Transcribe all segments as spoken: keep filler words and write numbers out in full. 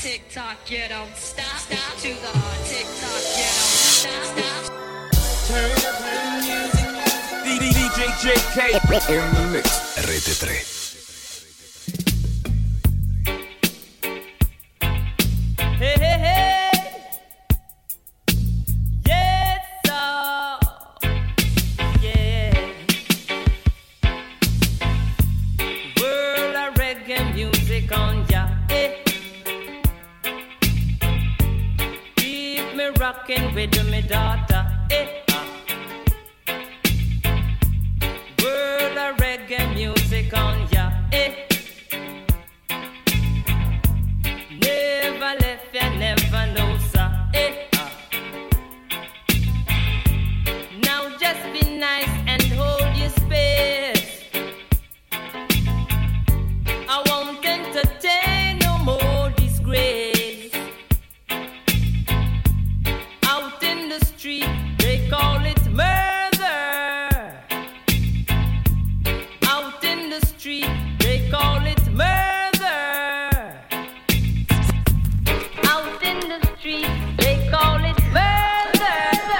tick tock, you don't stop. Stop to the tick tock, you don't stop. Stop. Turn up the music. D J J K in the mix. Rete tre. Hey, hey, hey. Yes, sir. Yeah. World of reggae music on ya. Hey. Keep me rocking with me daughter. Hey. World of reggae music on ya. Hey. Never left ya, never know, sir. Eh. Now just be nice and hold your space. I won't entertain no more disgrace. Out in the street, they call it murder. Out in the street, they call it murder. Out in the street, they call it murder.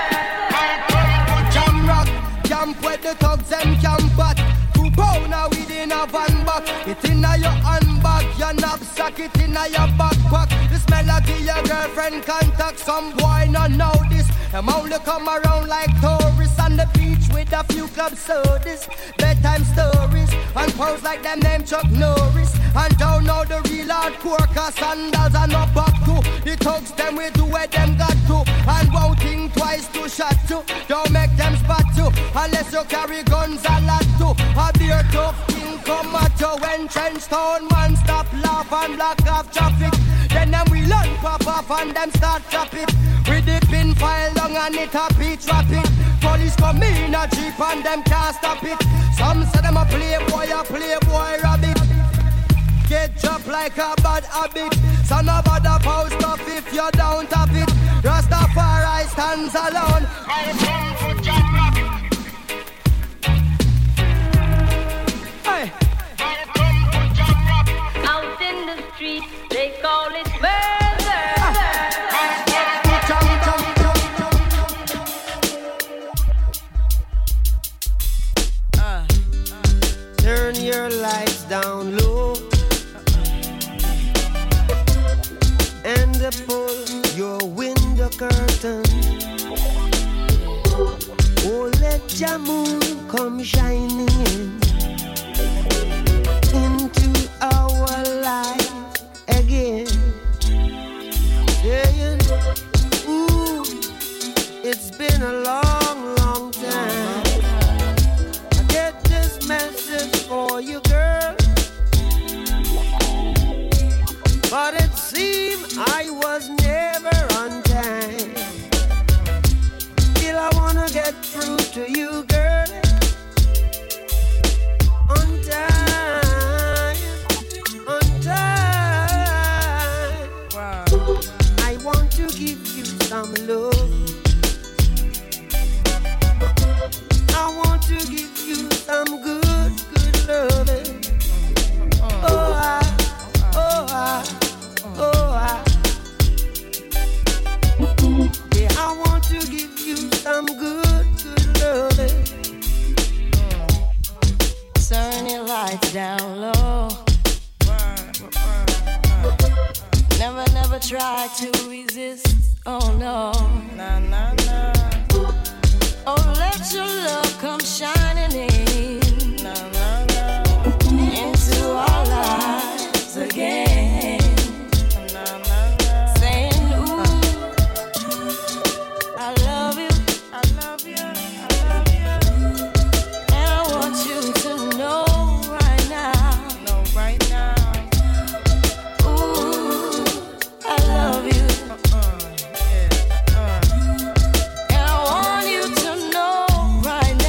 Jam rock, camp where the thugs them camp at. Two pounder within a van back. It inna your handbag, your knapsack, it inna your backpack. This melody your girlfriend contact. Some boy not know this. Them only come around like tourists on the beach with a few club sodas, bedtime stories, and pose like them name Chuck Norris. And don't know the real hardcore, cause sandals are not back to. The thugs them we do where them got to. And won't think twice to shot to. Don't make them spot to. Unless you carry guns a lot to. A beer tough king come at you. When trench town man stop laugh and block off traffic. Then them we learn pop off and them start trap it. With the pin file long and it a beat rapid. Police come in a jeep and them can't stop it. Some say them a playboy, a playboy rabbit. Get dropped like a bad habit. So no bother post stuff if you don't have it. Rastafari stands alone. Hey. Out in the street, they call it murder. Uh, turn your lights down low and pull your window curtain. Oh, let your moon come shining in into our life again. Saying, ooh, it's been a long, long time. I get this message for you, girl. But it seemed I was never on time. Still I wanna get through to you, girl. On time, on time. Wow. I want to give you some love. I want to give you some good, good loving. Oh, I, oh, I, oh, I. Yeah, I want to give you some good, good loving. Turn your lights down low. Never, never try to resist. Oh no. Nah, nah, nah. Oh, let your love come shining in Nah, nah, nah. into our lives again. Nah, nah, nah. Saying, ooh, I love you, I love you, I love you. and I want you to know right now. No, right now. Ooh, I love you, Uh-uh, yeah, uh. and I want you to know right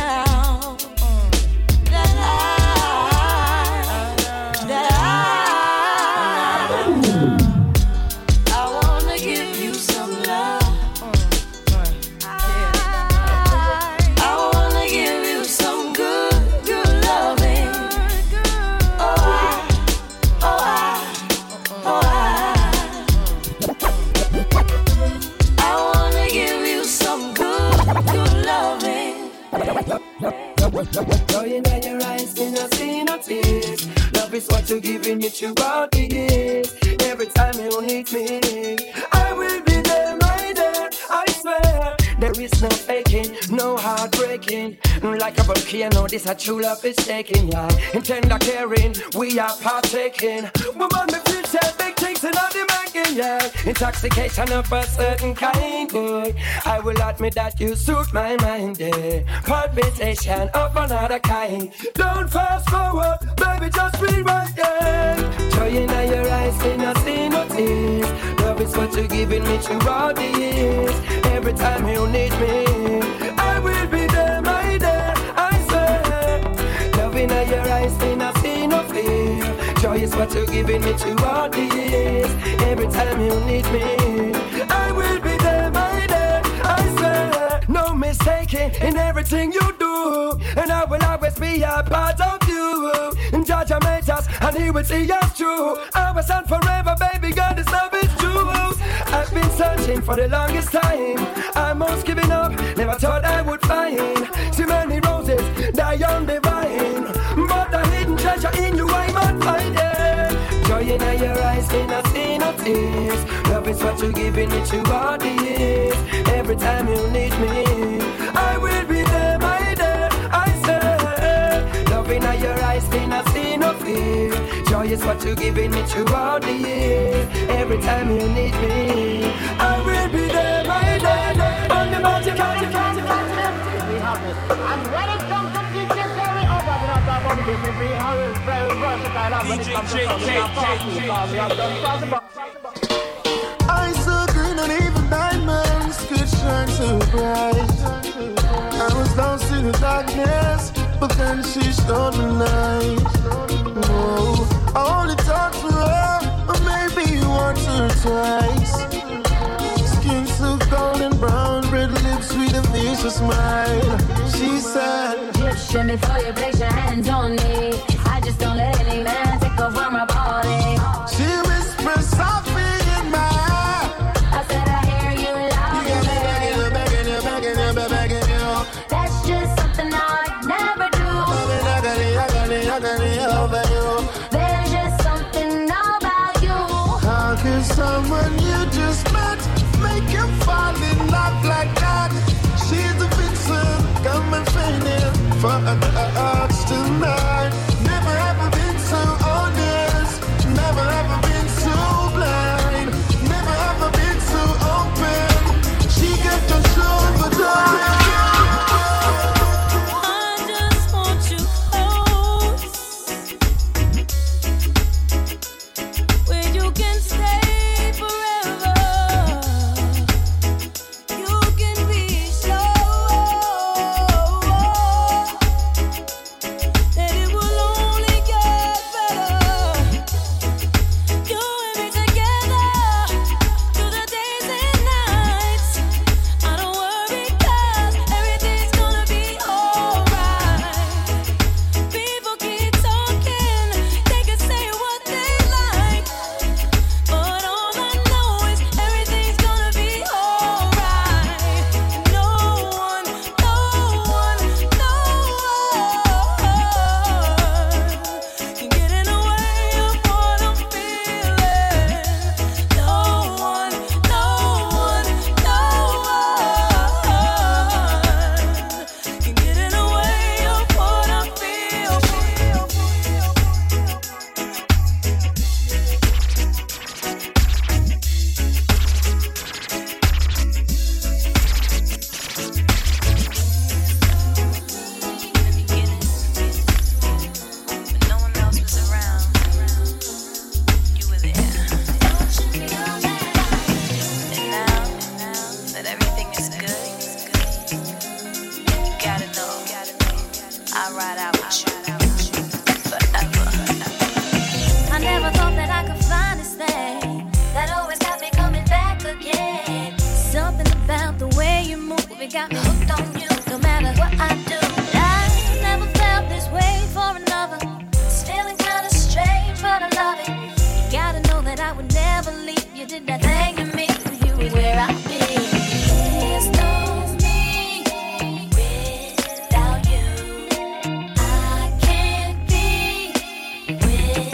Love is what you're giving me throughout the years. Every time you need me, I will be there, my dear. I swear, there is no faking, no heartbreaking. Like a volcano, this a true love is taking, yeah. In tender caring, we are partaking. Woman, me feel say big things in all the making, yeah. Intoxication of a certain kind, boy. I will admit that you suit my mind, yeah. Palpitation of another kind. Don't fast forward, baby, just rewind, yeah. Joy in your eyes, can I see no tears. Love is what you're giving me throughout the years. Every time you need me, I will be there, my dear. I swear, love in your eyes, can I see no fear. Joy is what you're giving me throughout the years. Every time you need me, I will be there, my dear. I swear, no mistaking in everything you do, and I will always be a part of you. And Judge made us, and He will see us through. Our son forever, baby girl, this love is true. I've been searching for the longest time. I'm most giving up, never thought I would find. See many roses die on the vine, but a hidden treasure in you I might find it. Joy in your eyes, cannot see no tears. Love is what you're giving me throughout the years. Every time you need me, I will be there, my dear. I say, love in your eyes, cannot see no fear. Joy is what you're giving me throughout the years. Every time you need me, I will be there, my dear. On the magic, magic, magic, magic. And when it comes to D J Perry, oh, but we're not talking about the D J Perry, how is very versatile. When it comes to we have done possible. Eyes so green and even diamonds could shine so bright. I was lost in the darkness, but then she shone the light. Oh, I only talked to her, or maybe once or twice. Skin so golden brown, red lips with a vicious smile. She said, "Just shimmy before you place your hands on me. I just don't let any man take over my body." She whispered softly in my eye. I said I hear you loud. You got me begging you, begging you, begging you, begging you. That's just something I'd never do. I got it, I got it, I got it over you. There's just something about you. How can someone you just met make you fall in love like that? She's a vixen, come and fainting for a touch tonight. Never ever been so honest, never ever been so blind, never ever been so open. She kept us over the with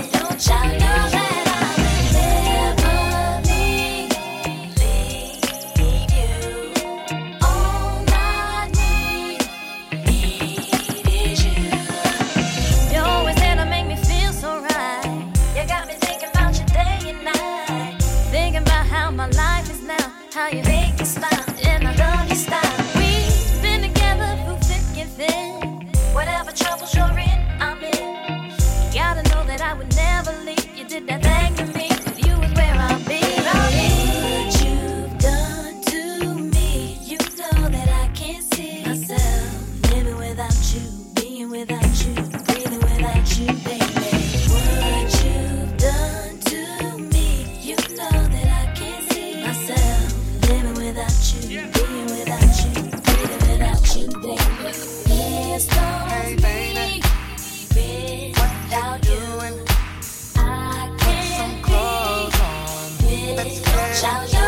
how you make me smile, and I love your style. We've been together through thick and thin. Whatever troubles you're in, I'm in. You gotta know that I would never leave. You did that thing to me, you was where I'll be. What you've done to me, you know that I can't see myself living without you, being without you, breathing without you, baby. What you've done to me, you know that I can't see myself living without you, being without you, breathing without you, baby. There's no Hey, me baby, without you. I can't some clothes on. Let's get without you.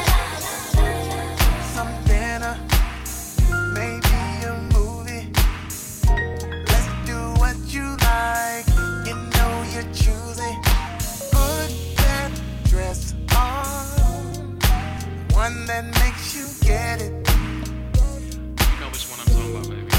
some dinner, maybe a movie. Let's do what you like. You know you're choosing. Put that dress on, one that makes you get it. You know which one I'm talking about, baby.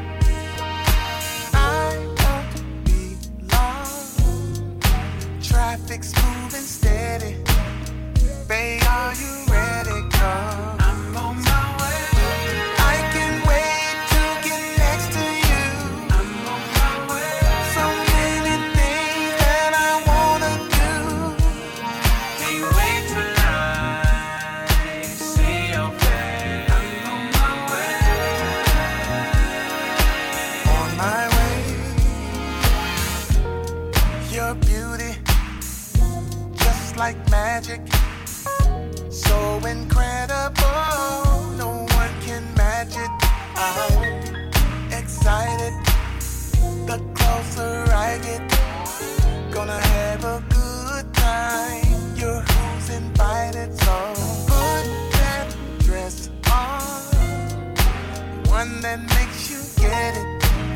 I won't be long. Traffic's moving steady. Babe, are you ready? Come. I'm on my way. I can wait to get next to you. I'm on my way. So many things that I wanna do. Can't wait till I see your face. I'm on my way. On my way. Your beauty, just like magic, so incredible, no one can match it. I'm excited, the closer I get, gonna have a good time. You're who's invited, so put that dress on, one that makes you get it.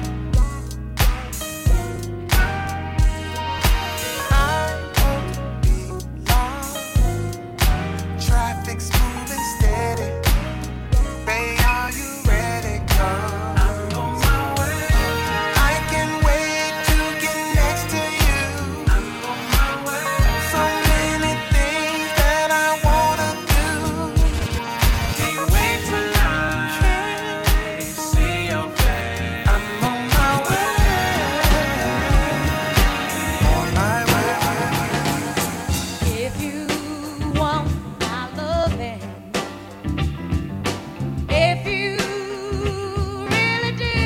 I won't be long. Traffic's moving steady. Babe, are you ready? Come. I'm on my way. I can wait to get next to you. I'm on my way. So many things that I wanna do. Can't wait till I see your face. I'm on my way. On my way. If you want my loving, if you really do,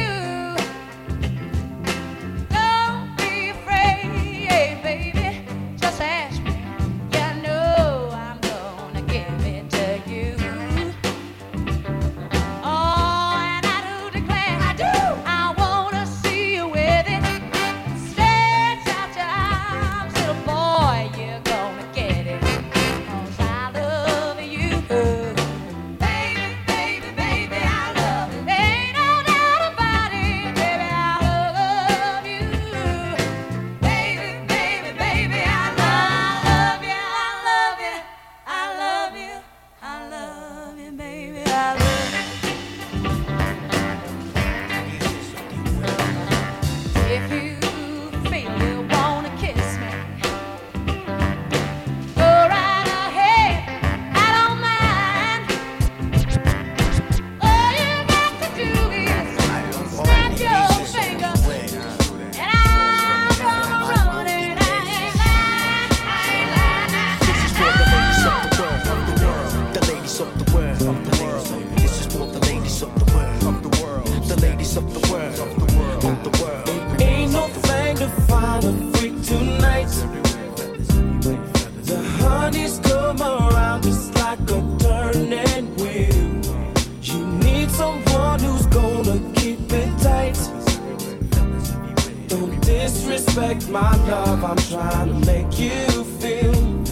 don't be afraid, baby. Just ask me. You know I'm gonna give it to you. Oh, and I do declare, I do. I wanna see you with it. Stretch out your arms, little boy, you're gonna get it. 'Cause I love you. Baby, baby, baby, I love you. Ain't no doubt about it, baby, I love you. Baby, baby, baby, I love you. I love you. I love you. I love you, baby, I love you. If you feel you wanna kiss me, go right ahead, I don't mind. All you got to do is snap your finger, and I'm gonna run it. I ain't lying, I ain't lying. This is for the ladies of the world, of the world, the ladies of the world, of the world. This is for the ladies of the world, of the world, the ladies of the world, of the world, of the world. Ain't no thing to find a freak tonight. The honeys come around just like a turning wheel. You need someone who's gonna keep it tight. Don't disrespect my love, I'm trying to make you feel.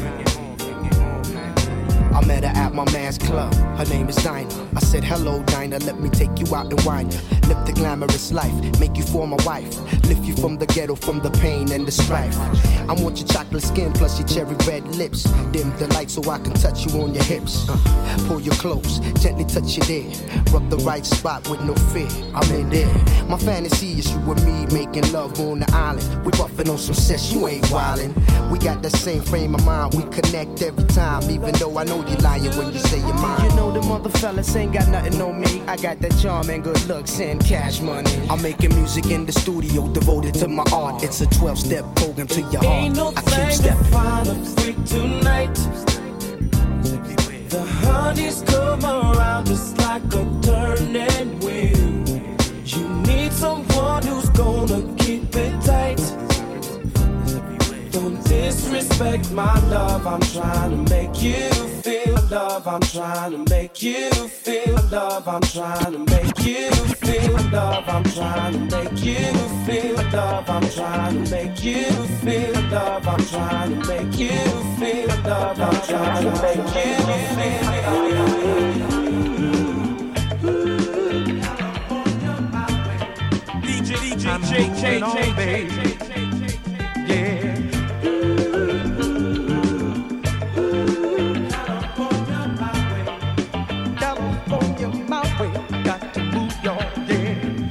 I met her at my man's club. Her name is Dinah. I said, hello, Dinah, let me take you out and wine you. Live the glamorous life, make you for my wife. Lift you from the ghetto, from the pain and the strife. I want your chocolate skin plus your cherry red lips. Dim the light so I can touch you on your hips. Uh, pull you close, gently touch you there. Rub the right spot with no fear, I'm in there. My fantasy is you and me making love on the island. We buffing on some sex, you ain't wildin'. We got the same frame of mind, we connect every time. Even though I know you lying when you say you're mine. You know the mother fellas ain't got nothing on me. I got that charm and good looks and cash money. I'm making music in the studio devoted to my art. It's a twelve-step program to your heart. Ain't no I keep thing stepping. to find a freak tonight. The honeys come around just like a turning wheel. You need someone who's gonna keep it tight. Don't disrespect my love, I'm trying to make you feel love, I'm trying to make you feel love, I'm trying to make you feel love, I'm trying to make you feel love, I'm trying to make you feel love, I'm trying to make you feel love, I'm trying to make you feel D J, D J, J, J, J, J, yeah. California, my way, got to move y'all, yeah.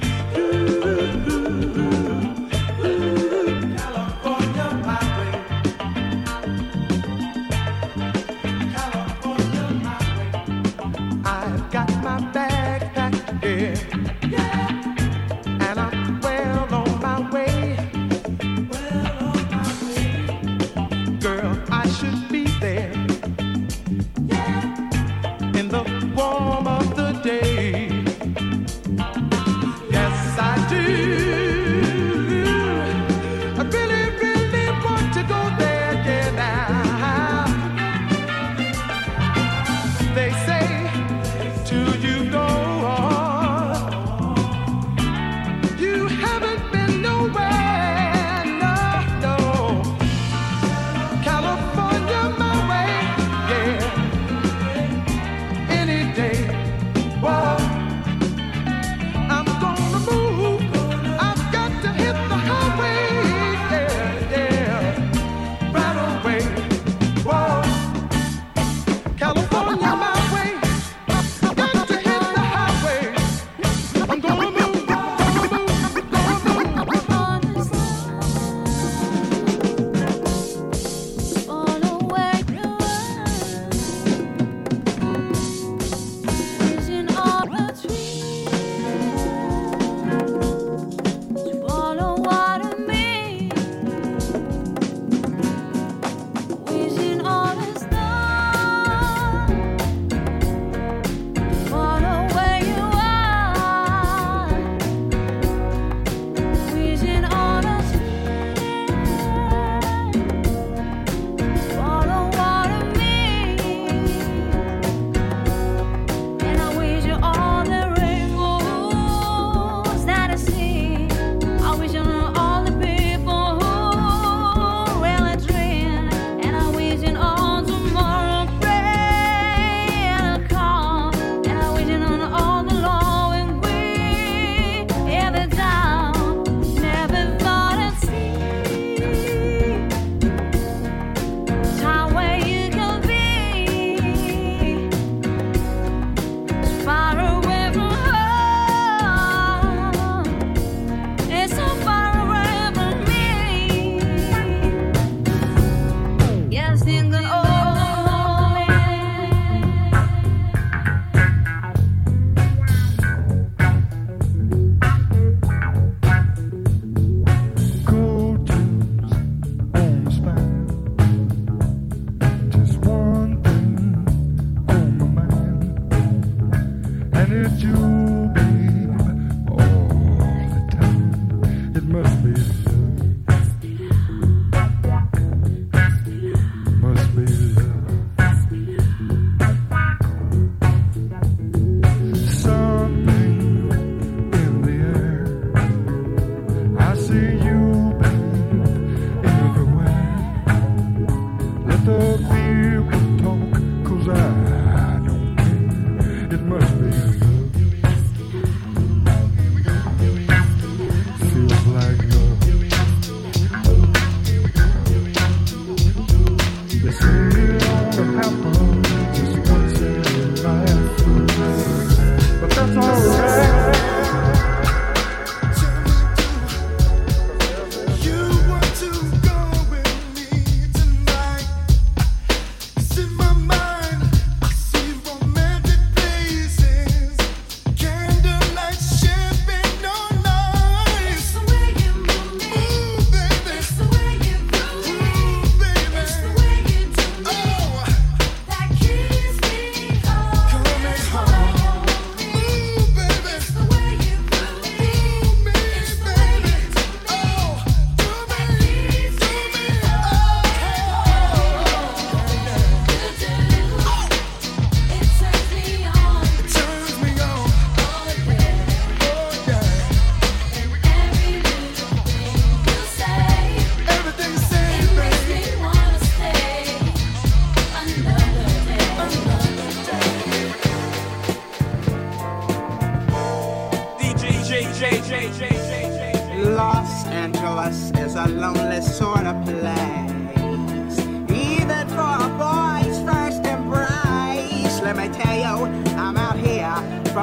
California, my way. California, my way. I've got my bag packed, yeah. And I'm well on my way.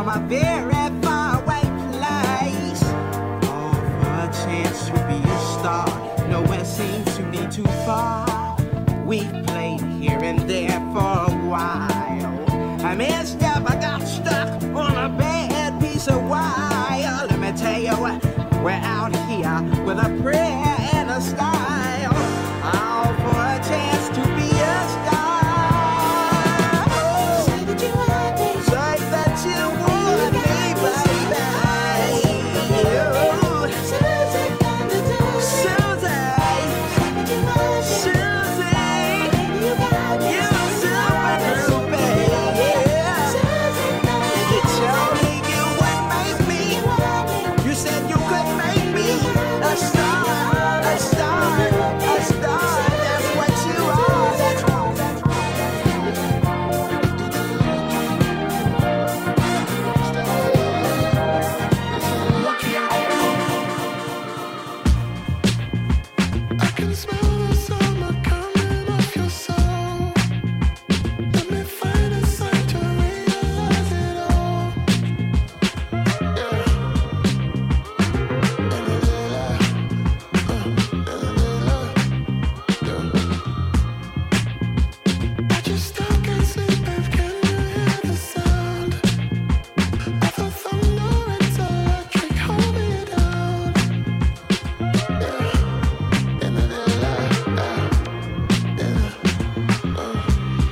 from a very far away place. All for a chance to be a star. Nowhere seems to be too far. We've played here and there for a while. I misstep, I got stuck on a bad piece of wire. Let me tell you what, we're out here with a prayer and a style. All for a chance to be a star. Say that you want me. Say that you want me, baby. Susie, Susie, Susie, you got me. You super groupie, yeah. You told me you would make me. You said you could make me a star, a star, a star. That's what you are. I can smell the summer coming off your soul. Let me find a sign to realize it all. Yeah. I just still can't sleep, babe. Can you hear the sound of the thunder? It's electric, hold me down. Yeah. In the daylight, yeah, uh.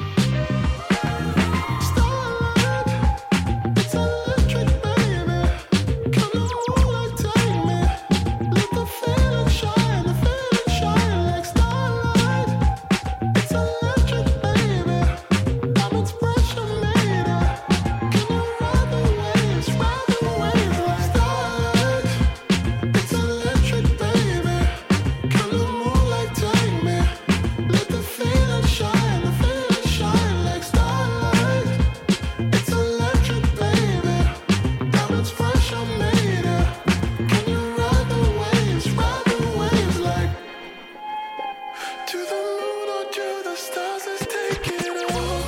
Starlight, it's electric, baby. Come on, like take me. Let the feeling shine, the feeling shine like starlight. It's electric, baby. Diamonds pressure meter. Can you ride the waves, ride the waves like starlight? It's electric, baby. Come on, moonlight, take me. Let the feeling shine, the feeling shine like starlight. It's electric, baby. Diamonds pressure meter. Can you ride the waves, ride the waves like to the moon or to the stars? Let's take it all.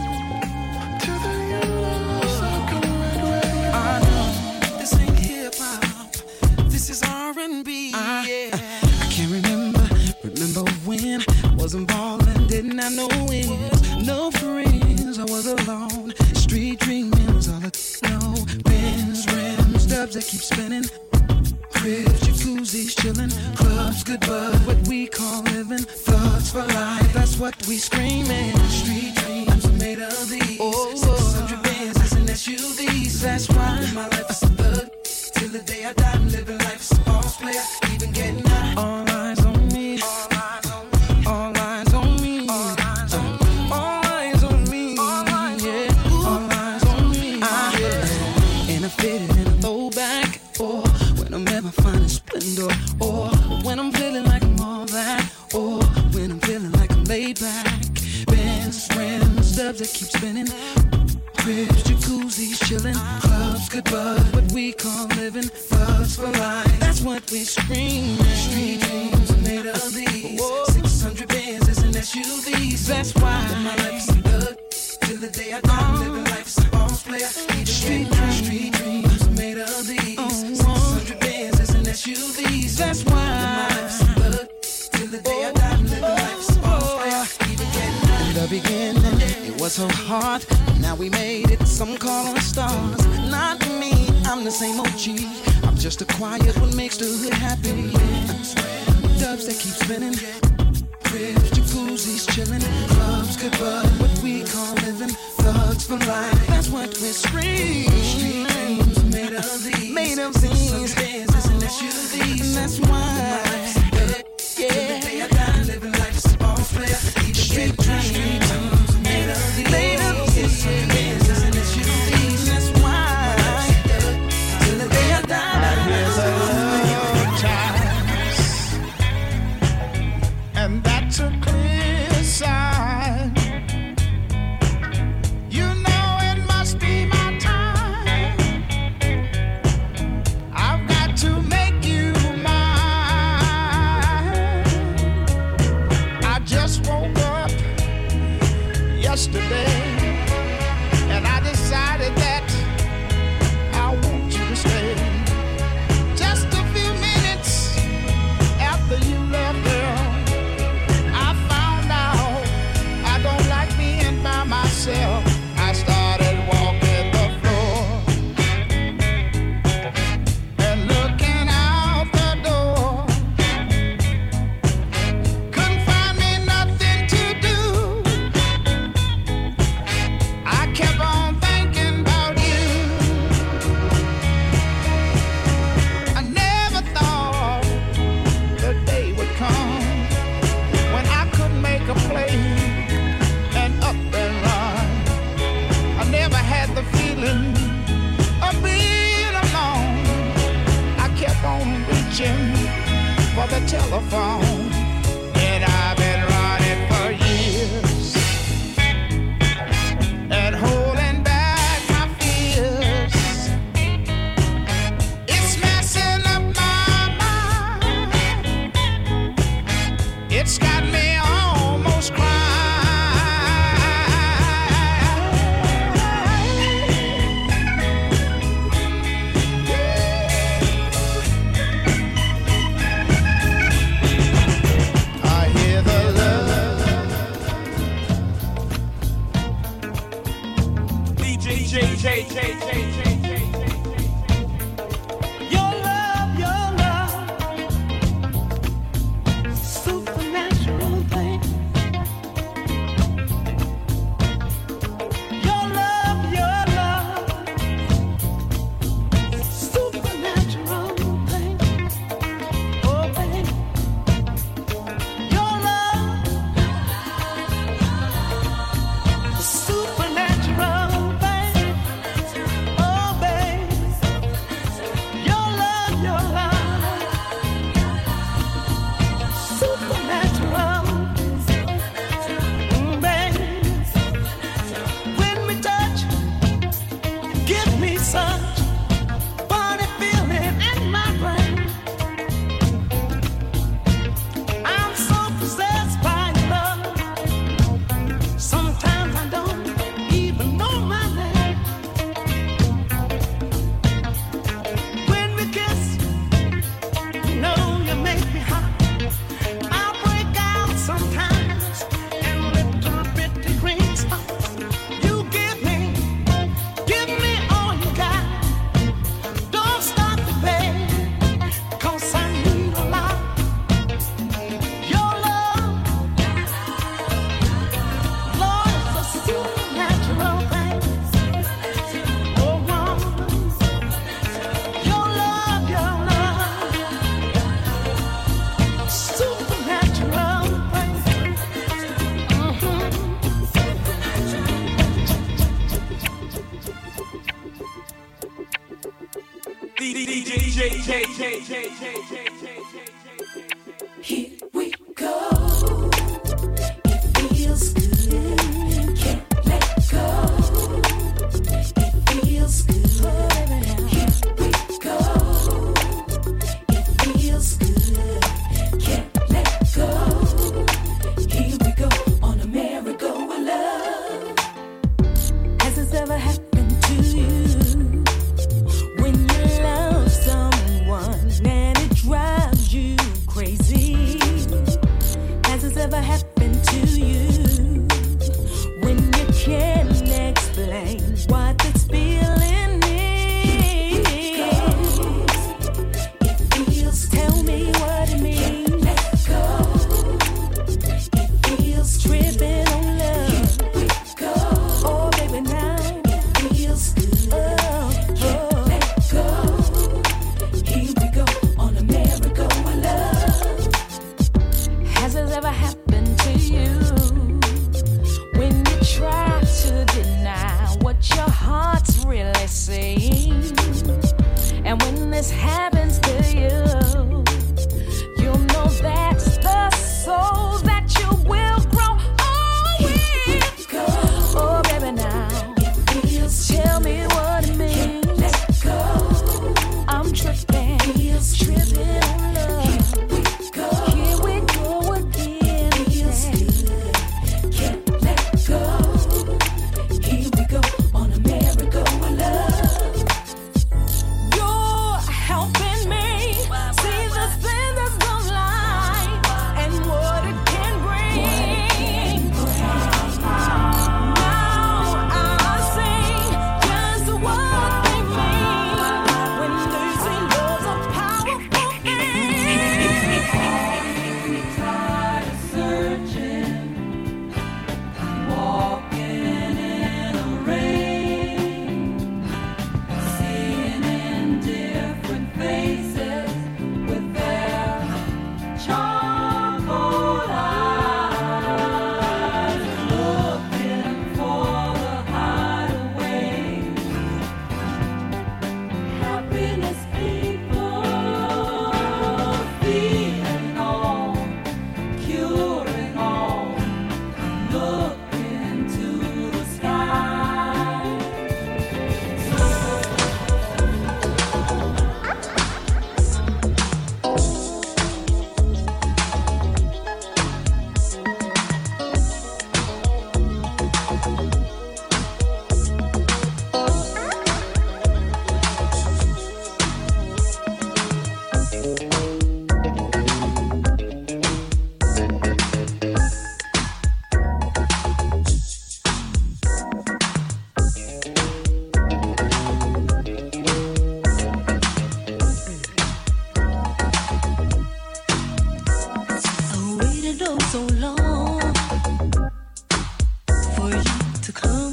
To the universe, I'll go right where you I know this ain't hip hop, this is R and B. Yeah, I can't remember, remember when I wasn't ballin', didn't have no wins, no friends, I was alone. Street dreaming was all I know. Pins, rims, dubs that keep spinning. Cribs, jacuzzis, chillin', clubs, good bud, what we call living. Thugs for life, that's what we screamin'. Street dreams are made of these. Oh, six hundred Benzes and S U Vs. That's why my life is a thug. Till the day I die, I'm living life as a boss player, even getting high. All eyes on me. All eyes on me. All eyes on me. All eyes on me. All eyes on me. Yeah. All eyes on me. Yeah. And I fitted in a throwback. Or when I'm at my finest splendor. Or when I'm feeling like I'm all that. Or when I'm feeling like I'm laid back. Bands, rims, dubs that keep spinning. Cribs, jacuzzis, chillin', clubs, good bud, what we call living. Thugs for life, that's what we scream. Street dreams are made of these. six hundred Benzes and S U Vs. That's why my life's a thug. Till the day I die, I'm living life as a boss player. Street dreams, street dreams are made of these. six hundred Benzes and S U Vs. That's why my life's a thug. Till the day I die, I'm living life as a boss player. Even getting high. In the beginning, it was so hard. Now we made it, some call us stars. Not me, I'm the same O G. I'm just a quiet what makes the hood happy. Dubs that keep spinning. Cribs, jacuzzis, chillin'. Clubs, good bud, what we call living. Thugs for life, that's what we scream. Street dreams made of these. Made of these. Benzes and S U Vs. And that's why. Yeah. Till the day I die, living life as a boss player. Street dreams made of these. Made of these. Benzes and S U Vs. That's why. Till the day I die. and that's a clear sign. You know it must be my time. telephone that I've been running for years and holding back my fears. It's messing up my mind. It's got me almost crying. Your love, your love, supernatural thing. Your love, your love, supernatural thing. Oh, baby, your love, supernatural. Such funny feeling in my brain. I'm so possessed by your love. Sometimes I don't even know my name. When we kiss, you know you make me hot. I'll break out sometimes and little bitty green spots. You give me, give me all you got. Don't stop the pain, 'cause I need a lot. Your love, Lord, is a supernatural thing. Oh, woman, your love, your love, supernatural thing. Here we go. It feels good. Can't let go. It feels good. Here we go. It feels good. Can't let go. Here we go on a merry-go of love. Has this ever happened to you? When you love someone and it drives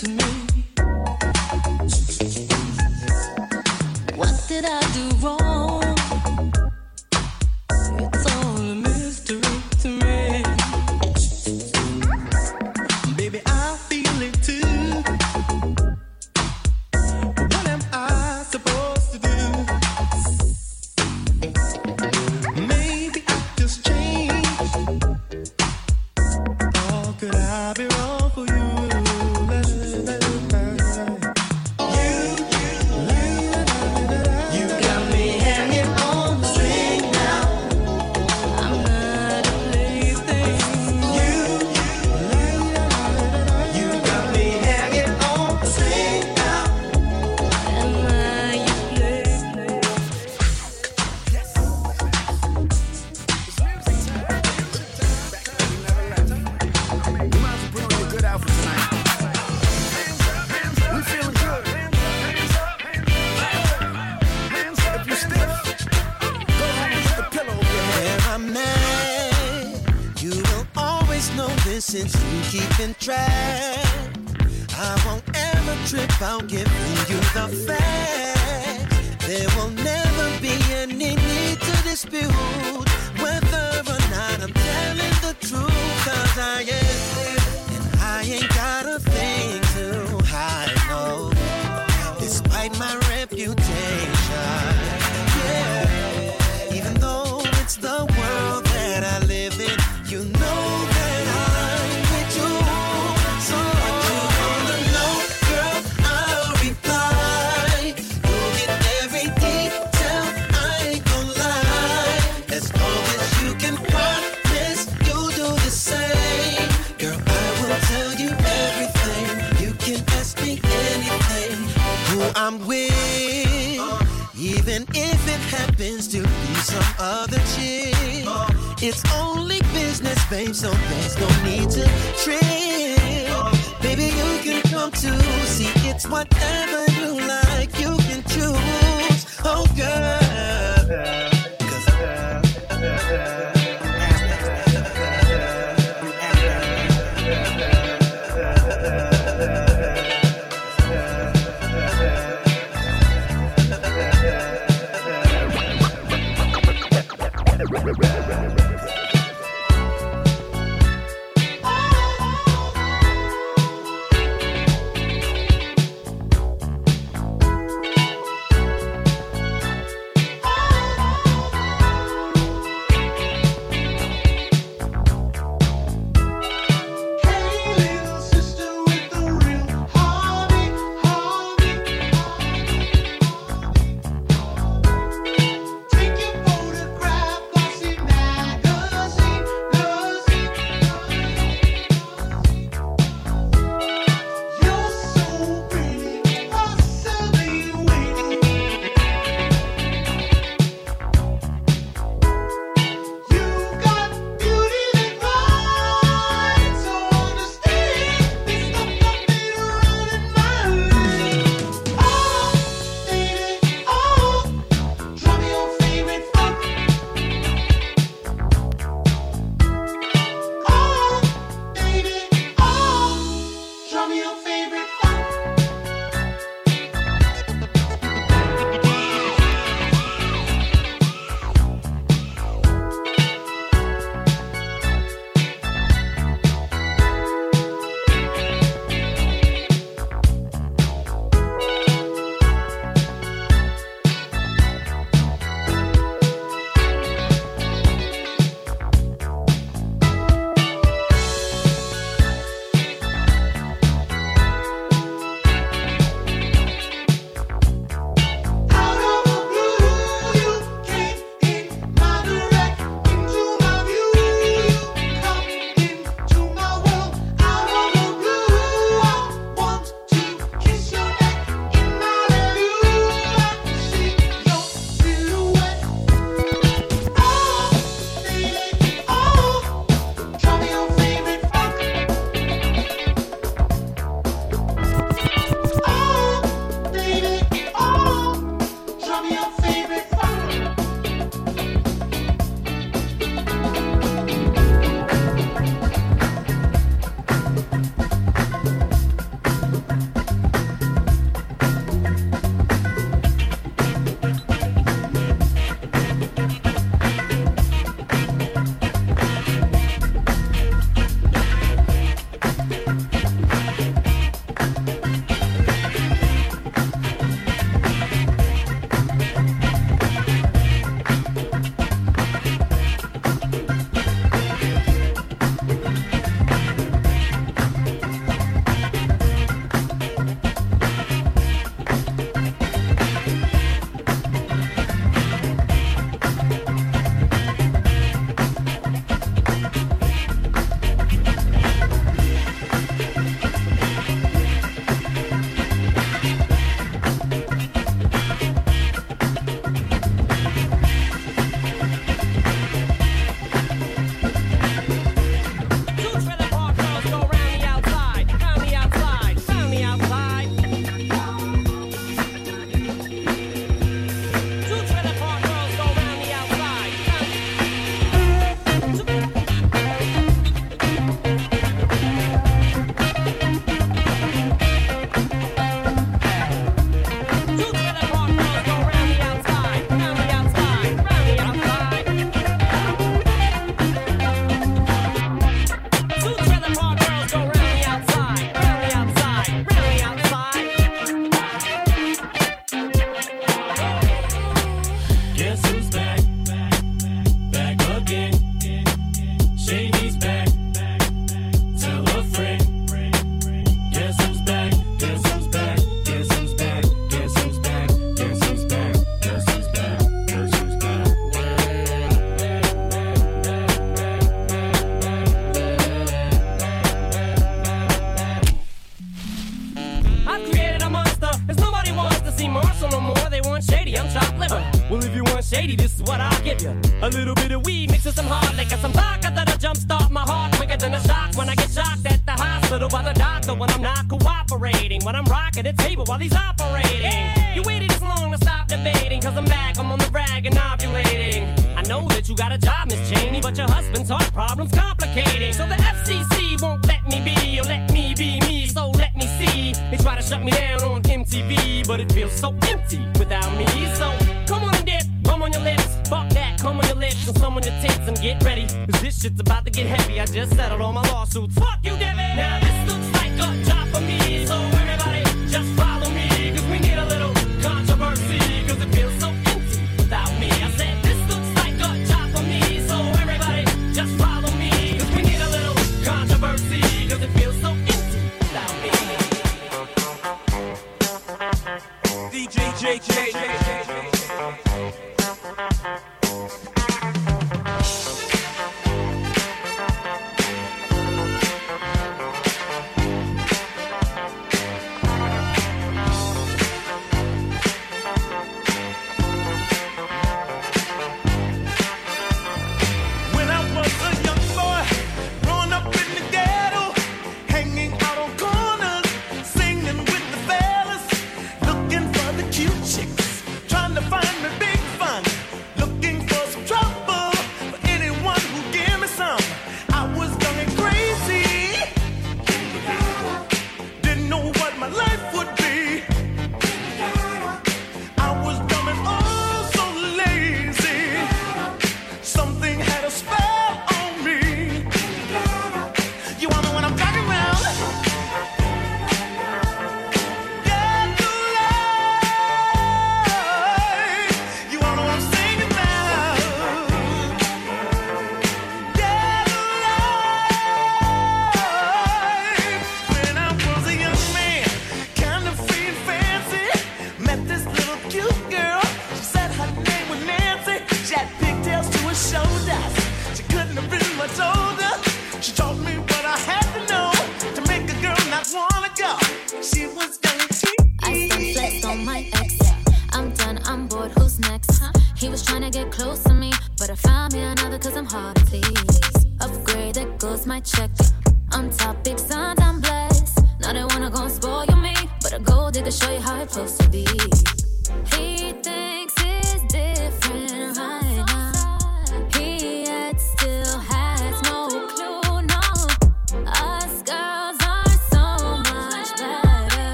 to me? What did I do wrong? It's all a mystery to me. Baby, I feel it too. What am I supposed to do? Maybe I just changed. Or could I be wrong for you? Since you keeping track, I won't ever trip out giving you the facts. There will never be any need to dispute whether or not I'm telling the truth. Cause I am, and I ain't got a thing to hide, no, despite my reputation. Yeah, even though it's the world that I live in, you know that I I'm with, even if it happens to be some other chick. It's only business, babe, so there's no need to trip. Baby, you can come to see it's whatever you like, you can choose. Oh, girl. I've created a monster, cause nobody wants to see Marshall no more. They want shady, I'm chopped liver. Well, if you want shady, this is what I'll give you. A little bit of weed mixed with some hard liquor, some vodka that'll jumpstart my heart quicker than a shock when I get shocked at the hospital by the doctor when I'm not cooperating. When I'm rocking the table while he's operating. Hey. You waited this long to stop debating, cause I'm back, I'm on the rag and ovulating. I know that you got a job, Miss Cheney, but your husband's heart problem's complicating. So the F C C won't let me be, or let me be me, so let me see. They try to shut me down on M T V, but it feels so empty without me. So come on and dip, come on your lips, fuck that, come on your lips and some on your tits and get ready, cause this shit's about to get heavy. I just settled all my lawsuits. Fuck you, Devin. Now this looks like a job for me, so everybody just follow me, cause we need a little controversy, cause it feels so empty without me. I said this looks like a job for me, so everybody just follow me, cause we need a little controversy, cause it feels so empty without me. D J J J J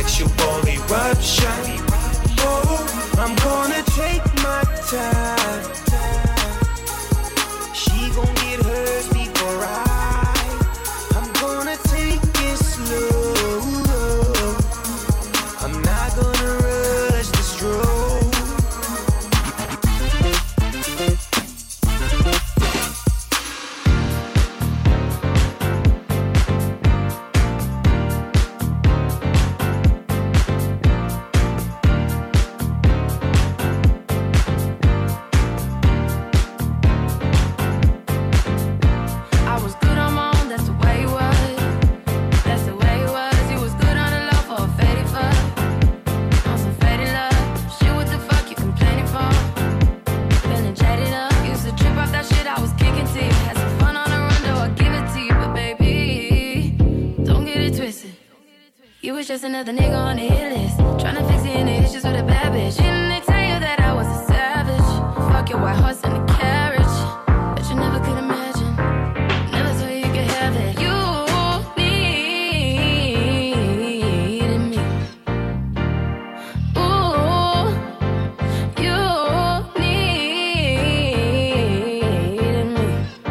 eruption. Oh, I'm gonna take my time. was just another nigga on the hit list. Tryna fix any issues with a bad bitch. Didn't they tell you that I was a savage? Fuck your white horse and the carriage. But you never could imagine. Never thought you could have it. You needed me. Ooh, you needed me.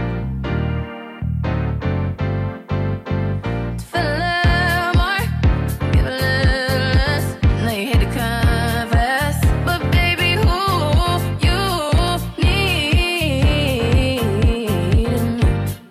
To feel a little more, give a little less. Now you hate to confess, but baby, who you needed me.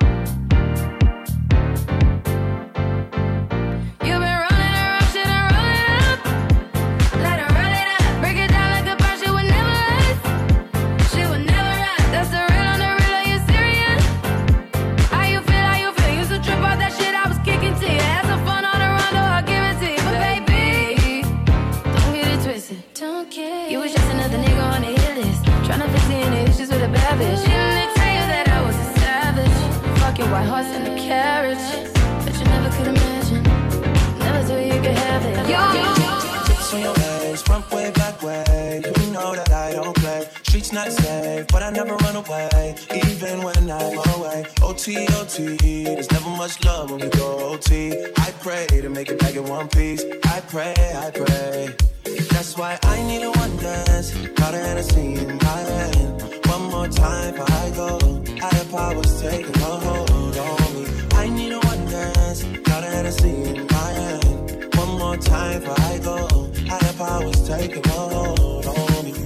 You've been rolling around, shit and rolling up. Let her roll it up, break it down like a bar. She would never last, she would never rock. That's the real on the real. Are you serious? How you feel? How you feel? Used to trip off that shit I was kicking to you. Had some fun on the rondo, I'll give it to you. But baby, don't get it twisted. Don't care. You was just another nigga on the hit list. Tryna fix any issues with a bad bitch. Didn't they tell you that I was a savage? Fuck your white horse and the carriage. But you never could imagine. Never thought you could have it. You. Tips on your legs, front way, back way. You know that I don't play. Streets not safe, but I never run away, even when I'm away. O T, O T, there's never much love when we go O T. I pray to make it back in one piece. I pray, I pray. That's why I need a one dance. Got a Hennessy in my hand. One more time before I go. Higher powers taking a hold on me. I need a one dance. Got a Hennessy in my hand. One more time before I go. Higher powers taking a hold on me.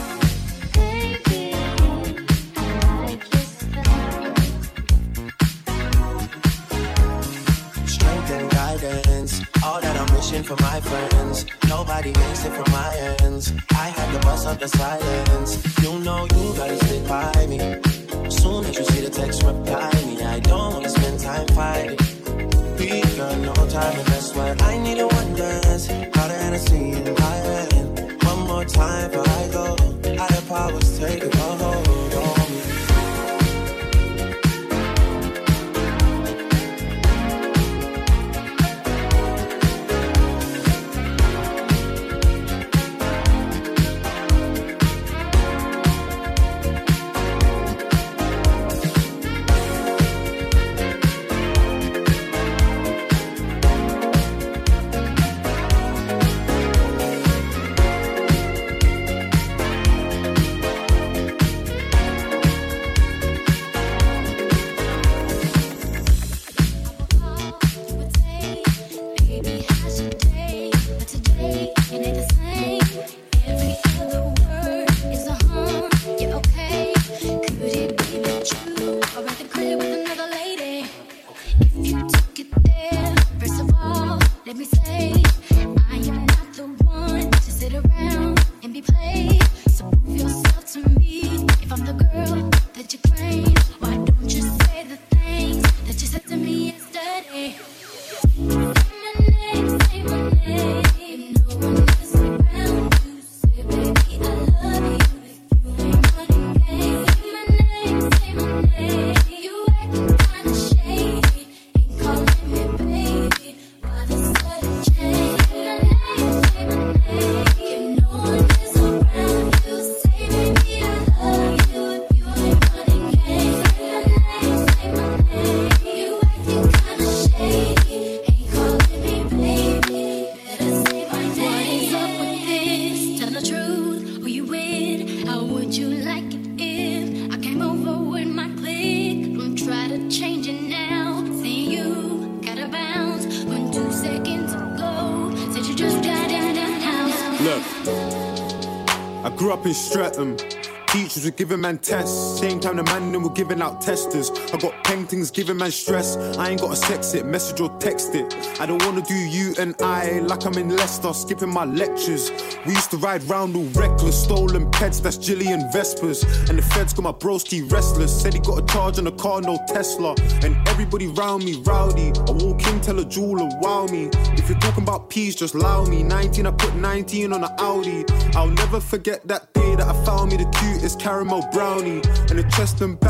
Strength and guidance, all that I'm wishing for my friends. Nobody makes it from my ends. I had to bust up the silence. You know you gotta stick by me. Soon as you see the text, reply me. I don't wanna spend time fighting. We got no time, and that's why I need a one dance. Got a Hennessy in my hand. One more time before I go. Higher powers taking a hold on me. Grew up in Streatham. Teachers were giving man tests. Same time the man them were giving out testers. I got paintings giving man stress. I ain't gotta sex it, message or text it. I don't wanna do you and I like I'm in Leicester, skipping my lectures. We used to ride round all reckless, stolen pets, that's Gillian Vespers. And the feds got my broski restless. Said he got a charge on a car, no Tesla. And everybody round me rowdy. I walk in, tell a jeweler, wow me. If you're talking about peas, just allow me. nineteen, I put nineteen on an Audi. I'll never forget that day that I found me the cutest caramel brownie. And the chest and back both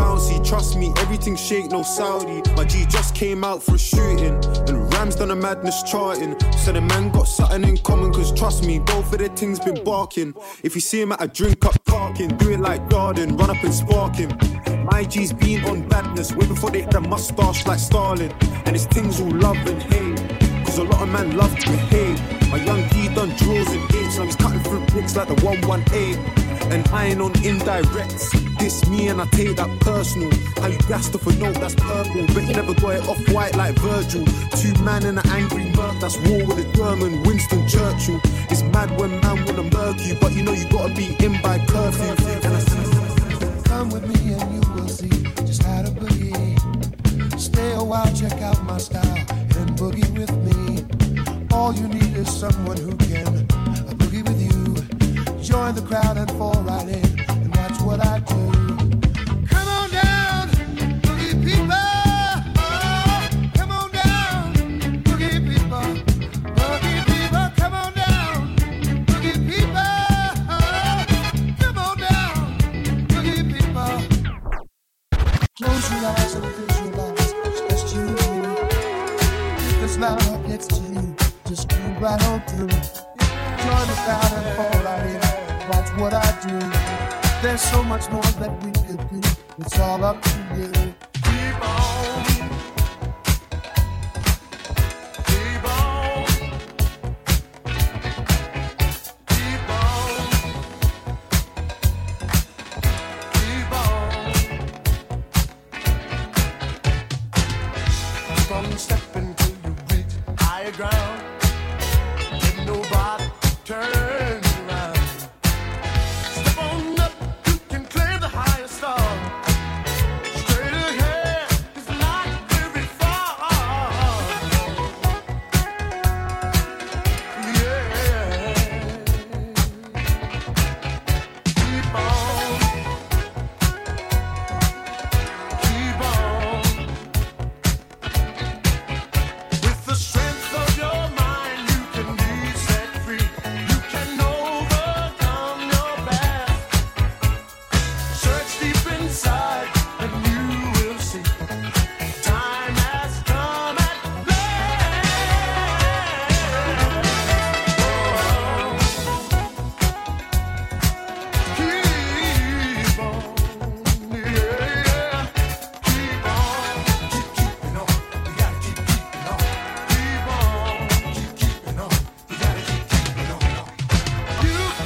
bouncy. Trust me, everything shake, no Saudi. My G just came out for a shooting, and Ram's done a madness charting. So the man got something in common, cause trust me, both of their things been barking. If you see him at a drink up parking, do it like Darden, run up and spark him. My G's been on badness, way before they had a mustache like Stalin. And it's things all love and hate, cause a lot of man love to hate. My young D done drills and eights, now he's cutting through bricks like the one one eight. And I ain't on indirects, this me and I take that personal. How you gassed off a note that's purple, but you never got it off white like Virgil. Two man in an angry murk, that's war with a German, Winston Churchill. It's mad when man wanna murk you, but you know you gotta be in by curfew. And I come with me and you will see just how to boogie. Stay a while, check out my style and boogie with me. All you need is someone who can boogie with you. Join the crowd and fall right in and watch what I do. Come on down, boogie people. Oh, come on down, boogie people. Boogie people, come on down, boogie people. Oh, come on down, boogie people. Close your eyes and visualize it's just you and me. If it's not up next to you, just move right on through. Join the crowd and fall right in. Watch what I do. There's so much more that we could do. It's all up to you. Keep on. Keep on. Keep on. Keep on. Keep on stepping till you reach higher ground. Let nobody turn.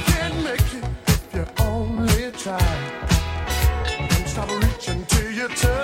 Stop reaching till you turn.